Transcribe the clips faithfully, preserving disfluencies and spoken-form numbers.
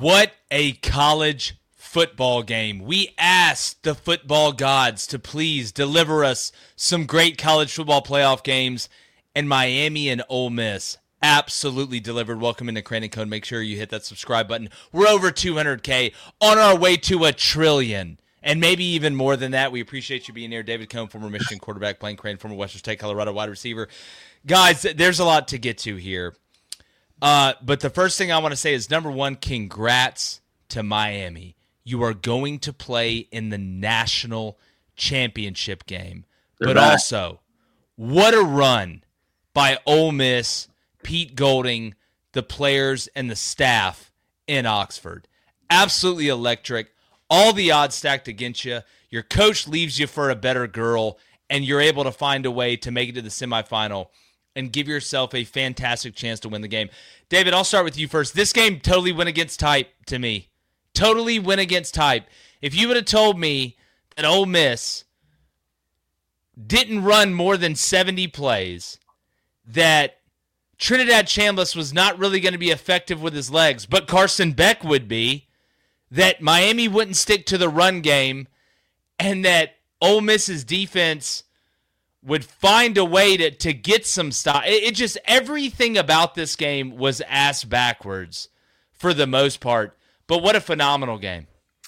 What a college football game. We asked the football gods to please deliver us some great college football playoff games, and Miami and Ole Miss absolutely delivered. Welcome into Crane and Cone. Make sure you hit that subscribe button. We're over two hundred K, on our way to a trillion, and maybe even more than that. We appreciate you being here. David Cone, former Michigan quarterback, Blaine Crane, former Western State, Colorado wide receiver. Guys, there's a lot to get to here. Uh, but the first thing I want to say is, number one, congrats to Miami. You are going to play in the national championship game. They're but back. Also, what a run by Ole Miss, Pete Golding, the players, and the staff in Oxford. Absolutely electric. All the odds stacked against you. Your coach leaves you for a better girl, and you're able to find a way to make it to the semifinal and give yourself a fantastic chance to win the game. David, I'll start with you first. This game totally went against type to me. Totally went against type. If you would have told me that Ole Miss didn't run more than seventy plays, that Trinidad Chambliss was not really going to be effective with his legs, but Carson Beck would be, that Miami wouldn't stick to the run game, and that Ole Miss's defense would find a way to, to get some stop. It, it just, everything about this game was ass backwards for the most part. But what a phenomenal game.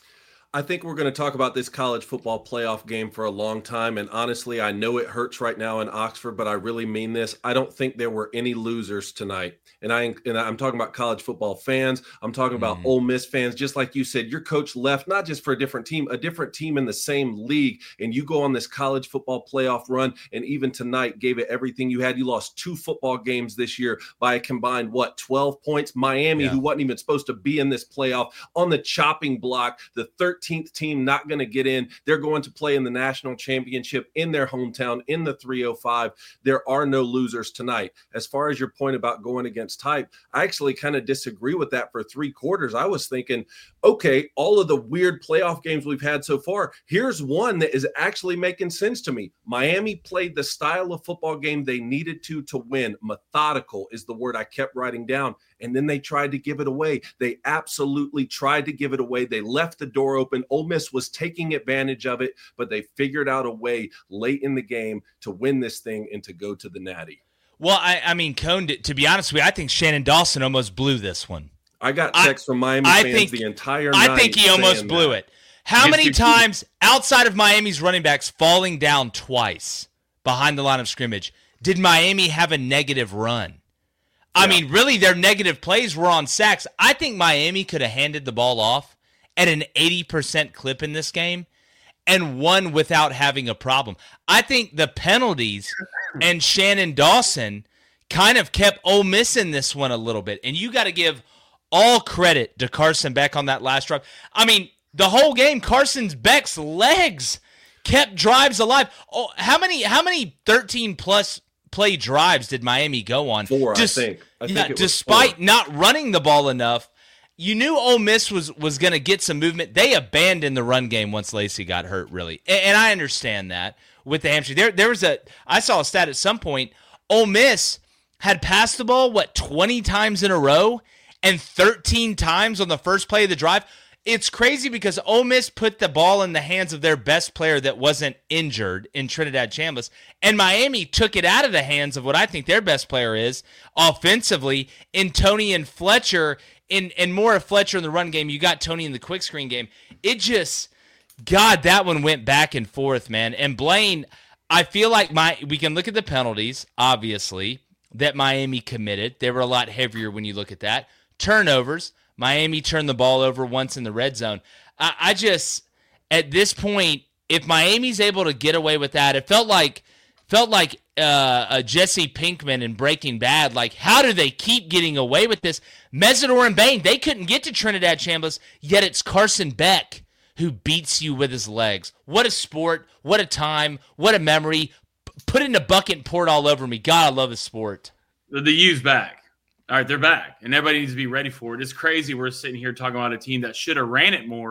I think we're going to talk about this college football playoff game for a long time. And honestly, I know it hurts right now in Oxford, but I really mean this. I don't think there were any losers tonight. And, I, and I'm talking about college football fans. I'm talking about mm. Ole Miss fans. Just like you said, your coach left, not just for a different team, a different team in the same league. And you go on this college football playoff run. And even tonight gave it everything you had. You lost two football games this year by a combined, what, twelve points? Miami, yeah. who wasn't even supposed to be in this playoff, on the chopping block, the thirteenth team not going to get in. They're going to play in the national championship in their hometown in the three oh five. There are no losers tonight. As far as your point about going against type, I actually kind of disagree with that for three quarters. I was thinking, okay, all of the weird playoff games we've had so far, here's one that is actually making sense to me. Miami played the style of football game they needed to to win. Methodical is the word I kept writing down. And then they tried to give it away. They absolutely tried to give it away. They left the door open. Ole Miss was taking advantage of it, but they figured out a way late in the game to win this thing and to go to the Natty. Well, I, I mean, Cone, to be honest with you, I think Shannon Dawson almost blew this one. I got texts I, from Miami I fans think, the entire night. I think he almost blew that. it. How many times outside of Miami's running backs falling down twice behind the line of scrimmage did Miami have a negative run? I yeah. mean, really, their negative plays were on sacks. I think Miami could have handed the ball off at an eighty percent clip in this game and won without having a problem. I think the penalties and Shannon Dawson kind of kept Ole Miss in this one a little bit. And you got to give all credit to Carson Beck on that last drive. I mean, the whole game, Carson Beck's legs kept drives alive. Oh, how many, how many thirteen plus play drives did Miami go on? Four, Des- I think. I yeah, think it despite was four. not running the ball enough, you knew Ole Miss was, was going to get some movement. They abandoned the run game once Lacey got hurt, really. And, and I understand that with the hamstring. There, there was a – I saw a stat at some point. Ole Miss had passed the ball, what, twenty times in a row and thirteen times on the first play of the drive. It's crazy because Ole Miss put the ball in the hands of their best player that wasn't injured in Trinidad Chambliss, and Miami took it out of the hands of what I think their best player is offensively in Tony and Fletcher, in, and more of Fletcher in the run game. You got Tony in the quick screen game. It just, God, that one went back and forth, man. And Blaine, I feel like my we can look at the penalties, obviously, that Miami committed. They were a lot heavier when you look at that. Turnovers. Miami turned the ball over once in the red zone. I, I just, at this point, if Miami's able to get away with that, it felt like felt like uh, a Jesse Pinkman in Breaking Bad. Like, how do they keep getting away with this? Mesidor and Bain, they couldn't get to Trinidad Chambliss, yet it's Carson Beck who beats you with his legs. What a sport. What a time. What a memory. P- put it in a bucket and pour it all over me. God, I love this sport. The, the U's back. All right, they're back, and everybody needs to be ready for it. It's crazy we're sitting here talking about a team that should have ran it more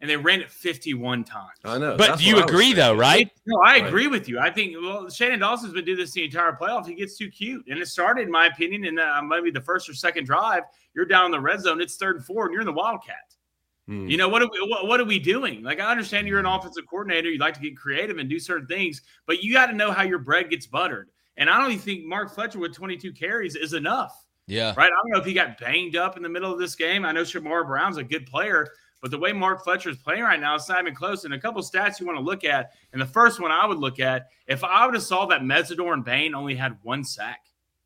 and they ran it fifty-one times. I know. But do you agree, though, right? No, I Right. agree with you. I think, well, Shannon Dawson's been doing this the entire playoff. He gets too cute. And it started, in my opinion, in uh, maybe the first or second drive. You're down in the red zone. It's third and four, and you're in the Wildcat. Hmm. You know, what are, we, what, what are we doing? Like, I understand you're an offensive coordinator. You like to get creative and do certain things, but you got to know how your bread gets buttered. And I don't even think Mark Fletcher with twenty-two carries is enough. Yeah. Right? I don't know if he got banged up in the middle of this game. I know Shamar Brown's a good player, but the way Mark Fletcher is playing right now, it's not even close. And a couple stats you want to look at, and the first one I would look at, if I would have saw that Mesidor and Bain only had one sack,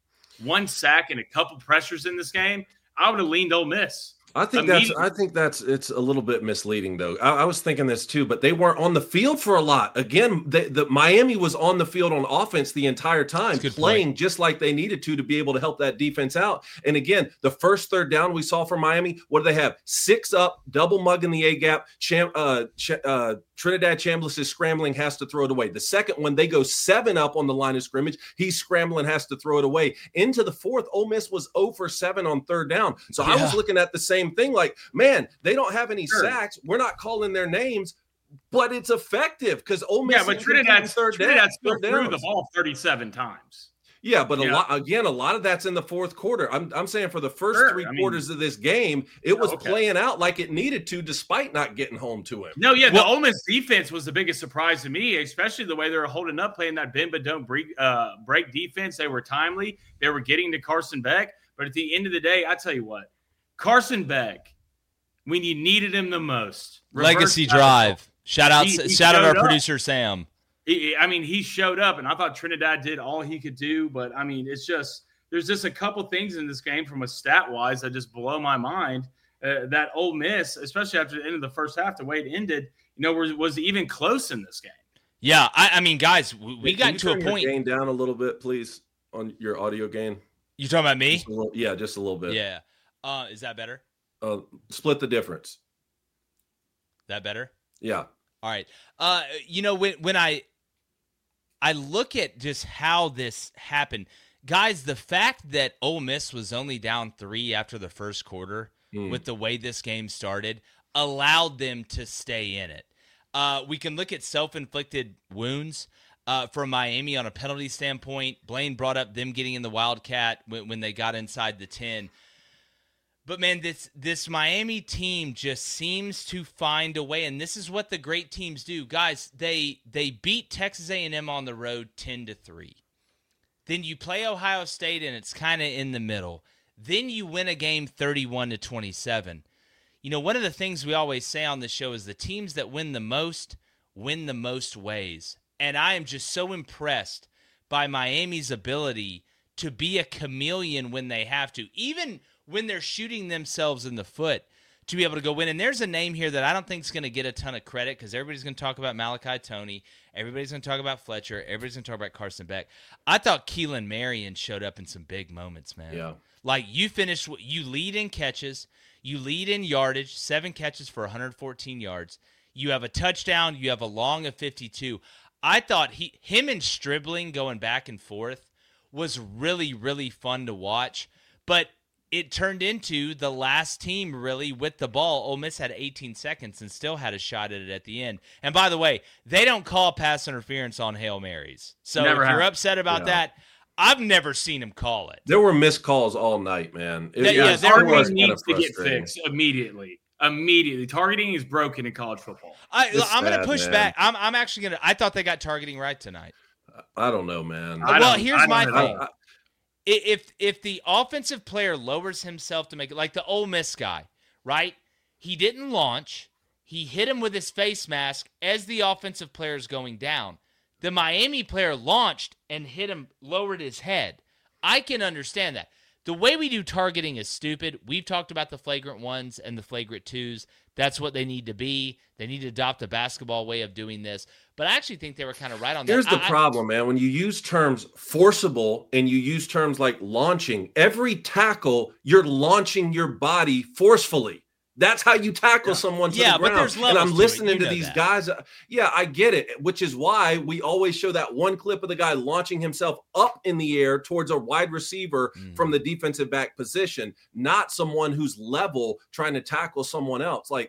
one sack and a couple pressures in this game, I would have leaned Ole Miss. I think that's I think that's it's a little bit misleading though. I, I was thinking this too, but they weren't on the field for a lot. Again, they, the Miami was on the field on offense the entire time, playing point. just like they needed to to be able to help that defense out. And again, the first third down we saw from Miami, what do they have? Six up, double mug in the A gap. Cham, uh, Ch- uh, Trinidad Chambliss is scrambling, has to throw it away. The second one, they go seven up on the line of scrimmage. He's scrambling, has to throw it away. Into the fourth, Ole Miss was zero for seven on third down. So yeah. I was looking at the same thing like, man, they don't have any sure. sacks. We're not calling their names, but it's effective because Ole Miss. Yeah, but Trinidad third Trinidad down, still threw the ball thirty-seven times. Yeah, but you a know? lot again, a lot of that's in the fourth quarter. I'm I'm saying for the first sure. three I mean, quarters of this game, it was okay. playing out like it needed to, despite not getting home to him. No, yeah, well, the Ole Miss defense was the biggest surprise to me, especially the way they were holding up, playing that bend but don't break, uh, break defense. They were timely. They were getting to Carson Beck. But at the end of the day, I tell you what, Carson Beck, when you needed him the most, legacy drive. Shout out, he, he shout out our up. producer Sam. He, I mean, he showed up, and I thought Trinidad did all he could do. But I mean, it's just there's just a couple things in this game from a stat wise that just blow my mind. Uh, that Ole Miss, especially after the end of the first half, the way it ended, you know, was, was even close in this game. Yeah, I, I mean, guys, we, we got to a point. Your gain down a little bit, please, on your audio gain. You talking about me? Just little, yeah, just a little bit. Yeah. Uh, is that better? Uh, split the difference. That better? Yeah. All right. Uh, you know, when when I I look at just how this happened, guys, the fact that Ole Miss was only down three after the first quarter mm. with the way this game started allowed them to stay in it. Uh, we can look at self-inflicted wounds uh, for Miami on a penalty standpoint. Blaine brought up them getting in the Wildcat when, when they got inside the ten. But, man, this this Miami team just seems to find a way, and this is what the great teams do. Guys, they they beat Texas A and M on the road ten to three. Then you play Ohio State, and it's kind of in the middle. Then you win a game thirty-one to twenty-seven. You know, one of the things we always say on this show is the teams that win the most win the most ways. And I am just so impressed by Miami's ability to be a chameleon when they have to. Even when they're shooting themselves in the foot, to be able to go win. And there's a name here that I don't think is going to get a ton of credit because everybody's going to talk about Malachi Toney. Everybody's going to talk about Fletcher. Everybody's going to talk about Carson Beck. I thought Keelan Marion showed up in some big moments, man. Yeah. Like, you finished, you lead in catches, you lead in yardage, seven catches for one hundred fourteen yards. You have a touchdown, you have a long of fifty-two. I thought he, him and Stribling going back and forth was really, really fun to watch. But it turned into the last team really with the ball. Ole Miss had eighteen seconds and still had a shot at it at the end. And by the way, they don't call pass interference on Hail Marys. So never if have. You're upset about yeah. that, I've never seen him call it. There were missed calls all night, man. It, that, it yeah, was, targeting needs to get fixed immediately. Immediately. Targeting is broken in college football. I, I'm going to push man. back. I'm, I'm actually going to – I thought they got targeting right tonight. I don't know, man. I well, here's my know. thing. I, I, If if the offensive player lowers himself to make it, like the Ole Miss guy, right? He didn't launch. He hit him with his face mask as the offensive player is going down. The Miami player launched and hit him, lowered his head. I can understand that. The way we do targeting is stupid. We've talked about the flagrant ones and the flagrant twos. That's what they need to be. They need to adopt a basketball way of doing this. But I actually think they were kind of right on that. Here's the I, problem, man. When you use terms forcible and you use terms like launching, every tackle, you're launching your body forcefully. That's how you tackle yeah. someone to yeah, the ground. But there's levels and I'm listening to, to these that. guys. Uh, yeah, I get it, which is why we always show that one clip of the guy launching himself up in the air towards a wide receiver mm. from the defensive back position, not someone who's level trying to tackle someone else. Like,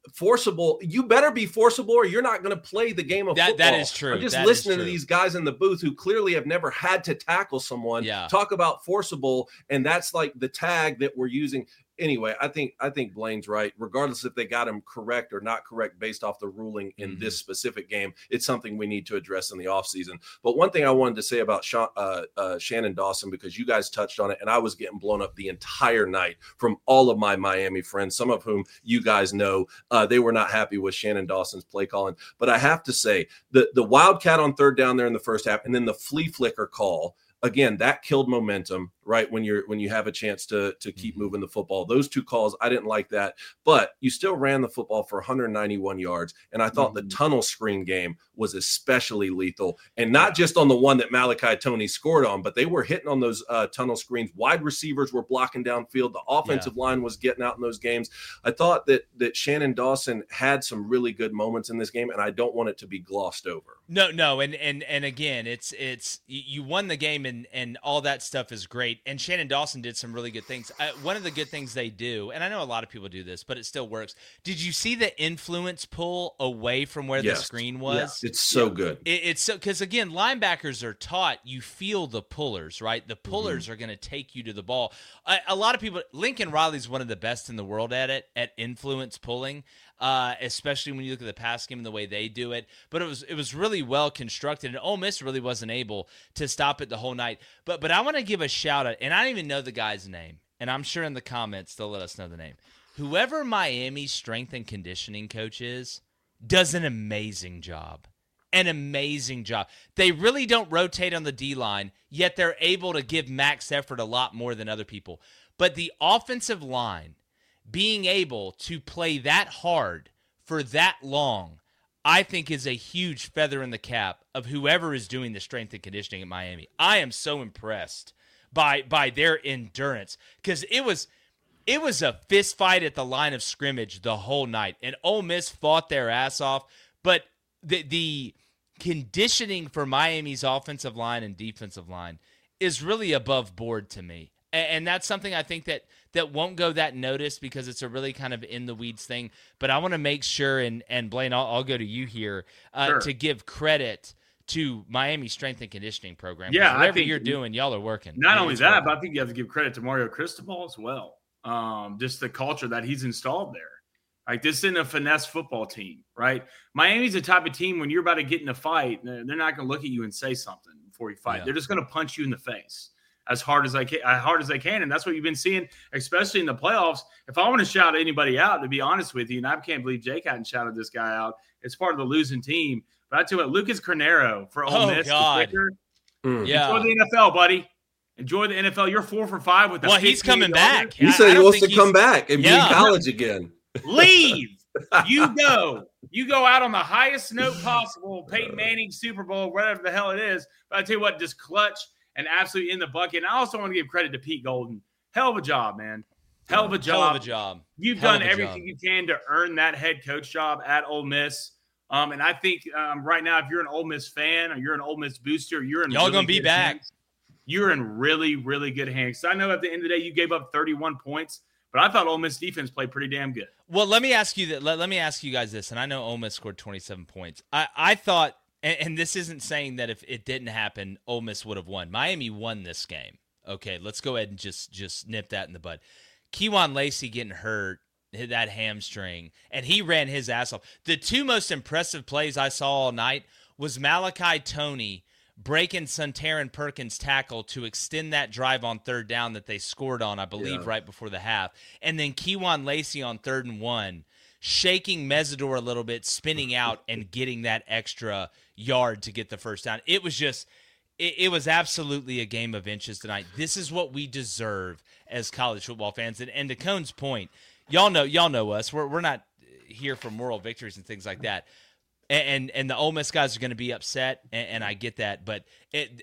forcible. You better be forcible or you're not going to play the game of that, football. That is true. I'm just that listening to these guys in the booth who clearly have never had to tackle someone yeah. talk about forcible, and that's like the tag that we're using. Anyway, I think I think Blaine's right. Regardless if they got him correct or not correct based off the ruling in mm-hmm. this specific game, it's something we need to address in the offseason. But one thing I wanted to say about Sean, uh, uh, Shannon Dawson, because you guys touched on it, and I was getting blown up the entire night from all of my Miami friends, some of whom you guys know, uh, they were not happy with Shannon Dawson's play calling. But I have to say, the, the Wildcat on third down there in the first half, and then the flea flicker call, again, that killed momentum, right? When you're when you have a chance to to keep moving the football. Those two calls, I didn't like that, but you still ran the football for one hundred ninety-one yards. And I thought mm-hmm. the tunnel screen game was especially lethal, and not just on the one that Malachi Toney scored on, but they were hitting on those uh, tunnel screens. Wide receivers were blocking downfield. The offensive yeah. line was getting out in those games. I thought that that Shannon Dawson had some really good moments in this game, and I don't want it to be glossed over. No, no, and and and again, it's it's you won the game, and and all that stuff is great. And Shannon Dawson did some really good things. Uh, one of the good things they do, and I know a lot of people do this, but it still works. Did you see the influence pull away from where yes. the screen was? Yes. It's so yeah. good. It, it's so because again, linebackers are taught you feel the pullers, right? The pullers mm-hmm. are going to take you to the ball. A, a lot of people, Lincoln Riley's one of the best in the world at it, at influence pulling. Uh, especially when you look at the pass game and the way they do it. But it was it was really well constructed, and Ole Miss really wasn't able to stop it the whole night. But but I want to give a shout out, and I don't even know the guy's name, and I'm sure in the comments they'll let us know the name. Whoever Miami's strength and conditioning coach is, does an amazing job. An amazing job. They really don't rotate on the D-line, yet they're able to give max effort a lot more than other people. But the offensive line, being able to play that hard for that long, I think is a huge feather in the cap of whoever is doing the strength and conditioning at Miami. I am so impressed by by their endurance, because it was it was a fist fight at the line of scrimmage the whole night, and Ole Miss fought their ass off. But the the conditioning for Miami's offensive line and defensive line is really above board to me. And that's something I think that, that won't go that noticed because it's a really kind of in the weeds thing. But I want to make sure, and, and Blaine, I'll, I'll go to you here, uh, sure. to give credit to Miami Strength and Conditioning Program. Yeah, whatever I think you're doing, y'all are working. Not only that, working. But I think you have to give credit to Mario Cristobal as well. Um, just the culture that he's installed there. Like, this isn't a finesse football team, right? Miami's the type of team when you're about to get in a fight, they're not going to look at you and say something before you fight. Yeah. They're just going to punch you in the face as hard as I can, as hard as they can. And that's what you've been seeing, especially in the playoffs. If I want to shout anybody out, to be honest with you, and I can't believe Jake hadn't shouted this guy out, it's part of the losing team. But I tell you what, Lucas Carnero for Ole oh, Miss. God. Mm. Yeah. Enjoy the N F L, buddy. Enjoy the N F L. You're four for five with the Well, he's coming back. He said he wants to come back and yeah. be in college again. Leave. You go. You go out on the highest note possible, Peyton Manning, Super Bowl, whatever the hell it is. But I tell you what, just clutch and absolutely in the bucket. And I also want to give credit to Pete Golden. Hell of a job, man. Hell of a job. Hell of a job. You've Hell done everything job. you can to earn that head coach job at Ole Miss. Um, and I think um, right now, if you're an Ole Miss fan or you're an Ole Miss booster, you're in y'all really gonna be back. Hands. You're in really, really good hands. So I know at the end of the day, you gave up thirty-one points, but I thought Ole Miss defense played pretty damn good. Well, let me ask you that. Let, let me ask you guys this, and I know Ole Miss scored twenty-seven points. I, I thought, and, and this isn't saying that if it didn't happen, Ole Miss would have won. Miami won this game. Okay, let's go ahead and just just nip that in the bud. Kewan Lacey getting hurt, hit that hamstring, and he ran his ass off. The two most impressive plays I saw all night was Malachi Toney breaking Suntaran Perkins' tackle to extend that drive on third down that they scored on, I believe, yeah. right before the half. And then Kewan Lacey on third and one, shaking Mesidor a little bit, spinning out and getting that extra yard to get the first down. It was just it, – it was absolutely a game of inches tonight. This is what we deserve as college football fans. And, and to Cone's point, y'all know y'all know us. We're, we're not here for moral victories and things like that. And and the Ole Miss guys are going to be upset, and, and I get that. But it,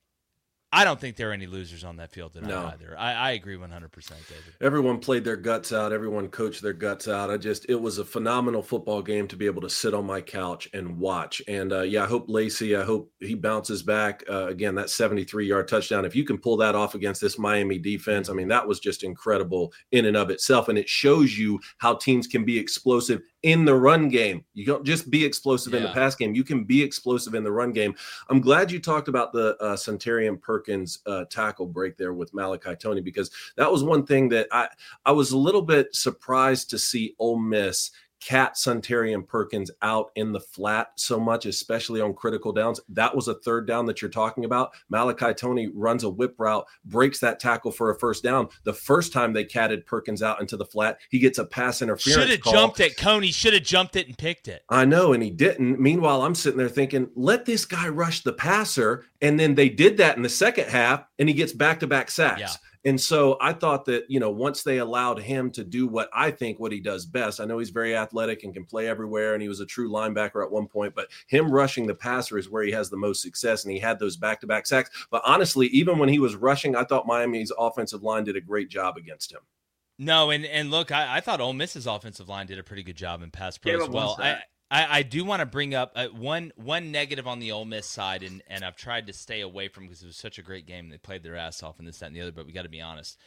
I don't think there are any losers on that field tonight no. either. I, I agree one hundred percent, David. Everyone played their guts out. Everyone coached their guts out. I just, it was a phenomenal football game to be able to sit on my couch and watch. And, uh, yeah, I hope Lacey, I hope he bounces back. Uh, again, that seventy-three-yard touchdown, if you can pull that off against this Miami defense, I mean, that was just incredible in and of itself. And it shows you how teams can be explosive in the run game. You don't just be explosive Yeah. in the pass game. You can be explosive in the run game. I'm glad you talked about the uh, Centurion Perkins uh, tackle break there with Malachi Toney, because that was one thing that I, I was a little bit surprised to see Ole Miss cat Centurion Perkins out in the flat so much, especially on critical downs. That was a third down that you're talking about. Malachi Toney runs a whip route, breaks that tackle for a first down. The first time they catted Perkins out into the flat, he gets a pass interference Should have call. jumped it. Coney should have jumped it and picked it. I know, and he didn't. Meanwhile, I'm sitting there thinking, let this guy rush the passer. And then they did that in the second half, and he gets back-to-back sacks. Yeah. And so I thought that, you know, once they allowed him to do what I think what he does best, I know he's very athletic and can play everywhere, and he was a true linebacker at one point, but him rushing the passer is where he has the most success, and he had those back-to-back sacks. But honestly, even when he was rushing, I thought Miami's offensive line did a great job against him. No, and, and look, I, I thought Ole Miss's offensive line did a pretty good job in pass pro Yeah, as well. I, I, I, I do want to bring up uh, one one negative on the Ole Miss side, and, and I've tried to stay away from because it was such a great game. They played their ass off and this, that, and the other, but we got to be honest.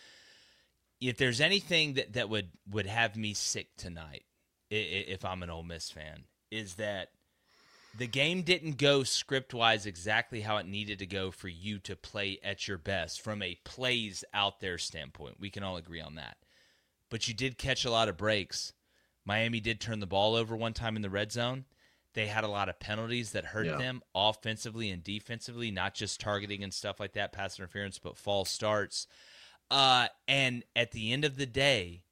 If there's anything that, that would, would have me sick tonight, if I'm an Ole Miss fan, is that the game didn't go script-wise exactly how it needed to go for you to play at your best from a plays out there standpoint. We can all agree on that. But you did catch a lot of breaks. Miami did turn the ball over one time in the red zone. They had a lot of penalties that hurt Yeah. them offensively and defensively, not just targeting and stuff like that, pass interference, but false starts. Uh, and at the end of the day,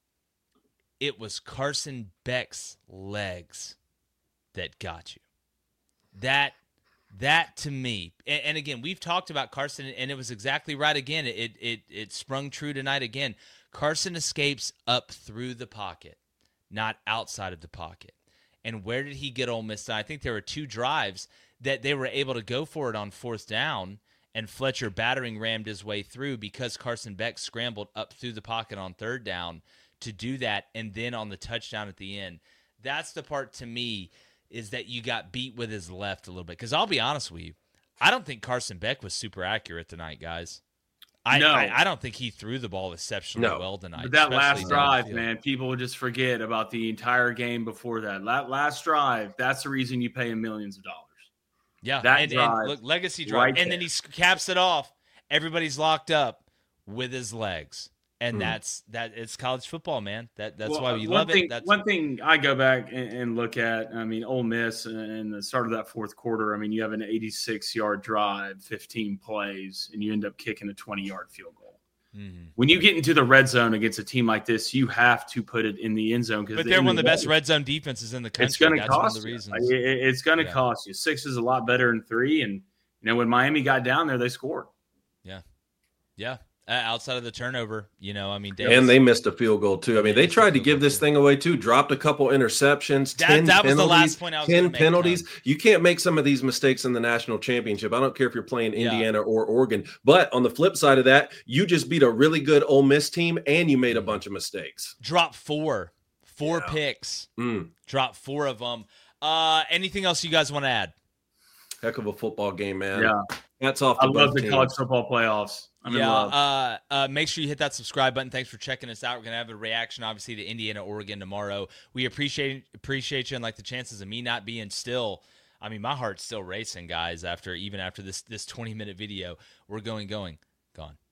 it was Carson Beck's legs that got you. That, that to me, and, and again, we've talked about Carson, and it was exactly right again. It, it, it sprung true tonight again. Carson escapes up through the pocket, not outside of the pocket. And where did he get Ole Miss? I think there were two drives that they were able to go for it on fourth down, and Fletcher battering rammed his way through because Carson Beck scrambled up through the pocket on third down to do that, and then on the touchdown at the end. That's the part to me is that you got beat with his left a little bit. Because I'll be honest with you, I don't think Carson Beck was super accurate tonight, guys. I, No. I, I don't think he threw the ball exceptionally No. well tonight. But that last especially drive, downfield. man, people would just forget about the entire game before that. That last drive, that's the reason you pay him millions of dollars. Yeah, That and, drive and look, legacy drive, right and then there. he s- caps it off. Everybody's locked up with his legs, and Mm. that's that. It's college football, man. That that's Well, why we one love thing, it. That's one thing I go back and, and look at. I mean, Ole Miss in the start of that fourth quarter. I mean, you have an eighty-six yard drive, fifteen plays, and you end up kicking a twenty yard field goal. Mhm. When you get into the red zone against a team like this, you have to put it in the end zone because But they're one of the best red zone defenses in the country. It's going to That's one of cost the you. reasons. Like, it- it's going to Yeah. cost you. Six is a lot better than three, and you know when Miami got down there, they scored. Yeah, uh, outside of the turnover, you know, I mean, And they missed a field goal too. I mean, They they missed a tried to field give goal, this too. thing away too. Dropped a couple interceptions. That- ten that was the penalties, last point I was gonna ten make, penalties. Tom. You can't make some of these mistakes in the national championship. I don't care if you're playing Yeah. Indiana or Oregon. But on the flip side of that, you just beat a really good Ole Miss team, and you made a bunch of mistakes. drop four, four Yeah. picks, Mm, drop four of them. Uh, anything else you guys want to add? heck of a football game, man. Yeah, Hats off to I love both the teams. college football playoffs. I'm in yeah, love. uh, uh, make sure you hit that subscribe button. Thanks for checking us out. We're gonna have a reaction, obviously, to Indiana, Oregon tomorrow. We appreciate appreciate you, and like the chances of me not being still. I mean, my heart's still racing, guys. After even after this this twenty minute video, we're going, going, gone.